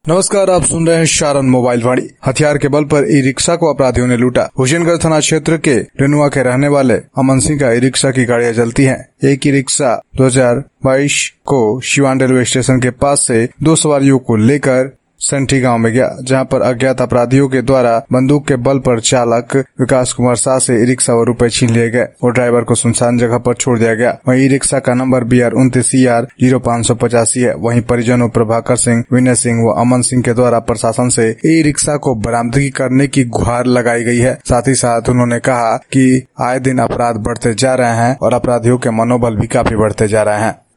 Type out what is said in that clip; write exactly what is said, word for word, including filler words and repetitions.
नमस्कार, आप सुन रहे हैं शारन मोबाइल वाणी। हथियार के बल पर ई रिक्शा को अपराधियों ने लूटा। हुसैनगंज थाना क्षेत्र के रेनुआ के रहने वाले अमन सिंह का ई रिक्शा की गाड़ियां जलती हैं। एक ई रिक्शा दो हज़ार बाईस को सिवान रेलवे स्टेशन के पास से दो सवारियों को लेकर संठी गांव में गया, जहां पर अज्ञात अपराधियों के द्वारा बंदूक के बल पर चालक विकास कुमार शाह से ई रिक्शा और रुपए छीन लिए गए और ड्राइवर को सुनसान जगह पर छोड़ दिया गया। वहीं ई रिक्शा का नंबर बी आर उनतीस सी आर जीरो पाँच सौ पचासी है। वहीं परिजनों प्रभाकर सिंह, विनय सिंह व अमन सिंह के द्वारा प्रशासन से ई रिक्शा को बरामदगी करने की गुहार लगाई गई है। साथ ही साथ उन्होंने कहा कि आए दिन अपराध बढ़ते जा रहे हैं और अपराधियों के मनोबल भी काफी बढ़ते जा रहे हैं।